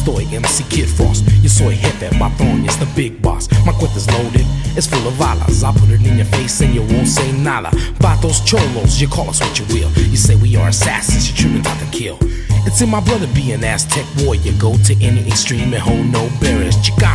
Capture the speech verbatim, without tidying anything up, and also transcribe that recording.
estoy M C Kid Frost. Yo soy jefe, patrón, it's the big boss. My cuenta's loaded, it's full of balas. I'll put it in your face and you won't say nada. Vatos cholos, you call us what you will. You say we are assassins, you're shooting out to kill. It's in my blood to be an Aztec warrior. Go to any extreme and hold no barriers. Chicano